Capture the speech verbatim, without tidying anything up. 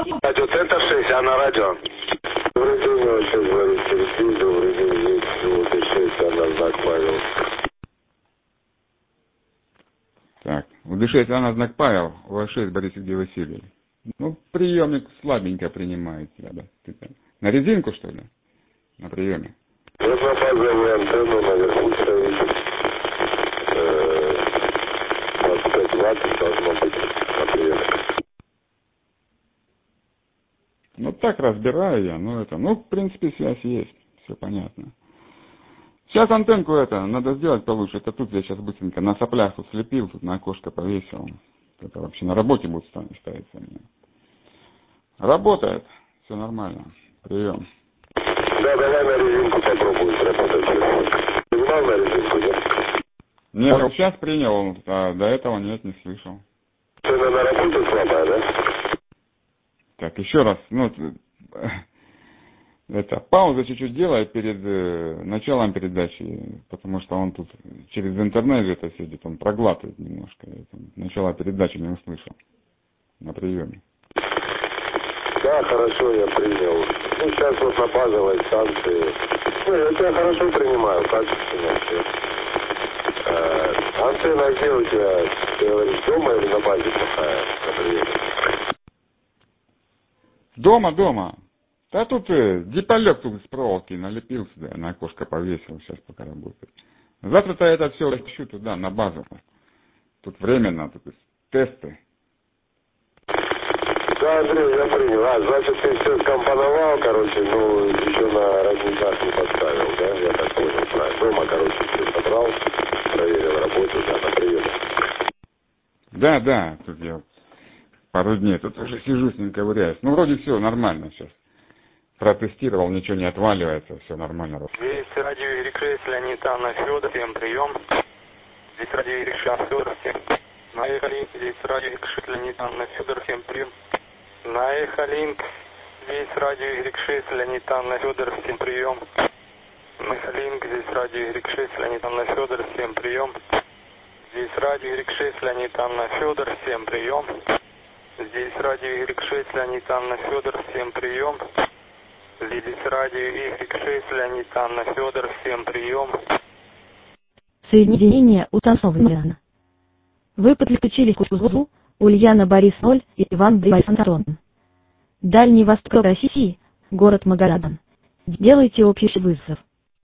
Радиоцентр шесть, а на радио. Добрый день, я сейчас говорю Сергей, добрый день, здесь шесть, а на знак Павел. Так, у Д шесть, а на знак Павел, у А шесть Борис Сергей Васильевич. Ну, приемник слабенько принимает себя, да. На резинку, что ли? На приеме. Вот на базовую антенну наверху стоит. двадцать пять двадцать должно быть на приемник. Ну, так разбираю я, ну, это, ну, в принципе, связь есть, все понятно. Сейчас антенку это, надо сделать получше, это тут я сейчас быстренько на соплях тут слепил, тут на окошко повесил. Это вообще на работе будет ставиться у меня. Работает, все нормально, прием. Да, давай на резинку попробуем сработать. Принимал на резинку, нет? Нет, вот сейчас принял, а до этого нет, не слышал. Цена на работу слабая, да? Так, еще раз, ну, это, паузу чуть-чуть делай перед э, началом передачи, потому что он тут через интернет же это сидит, он проглатывает немножко. Это, начало передачи не услышал на приеме. Да, хорошо, я принял. Ну, сейчас вот на базовой станции. Ну, я тебя хорошо принимаю, качественно все. А, антенна где у тебя, ты говоришь, дома или на базе плохая, на приеме? Дома, дома. Да тут э, диполек тут с проволоки налепил сюда, на окошко повесил, сейчас пока работает. Завтра-то это все ищу туда, на базу. Тут временно, тут тесты. Да, Андрей, я принял. А, значит, ты все скомпоновал, короче, ну, еще на родниках не поставил, да? Я так понял, правильно. Дома, короче, все собрал, проверил работу, да, на приеме. Да, да, тут я пару дней тут уже сижу с ним ковыряюсь. Ну, вроде все нормально сейчас. Протестировал, ничего не отваливается, все нормально. Здесь радио Ирикшес, Леонид Анна Федор, всем прием. Здесь радио Ирикшес, Федор, всем. Наехали, здесь радио Ирикшес, Леонид Анна Федор, всем прием. Наехали, здесь радио Ирикшес, Леонид Анна Федор, всем прием. Наехали, здесь радио Ирикшес, Леонид Анна Федор, всем прием. Здесь радио Ирикшес, Леонид Анна Федор, всем прием. Здесь радио Ирикшес, Леонид Анна Федор, всем прием. Здесь радио Игорь шесть, Леонид Анна Федор, всем прием. Соединение установлено. Вы подключились к узлу Ульяна Борис ноль и Иван Борис Антон. Дальний Восток России, город Магадан. Делайте общий вызов.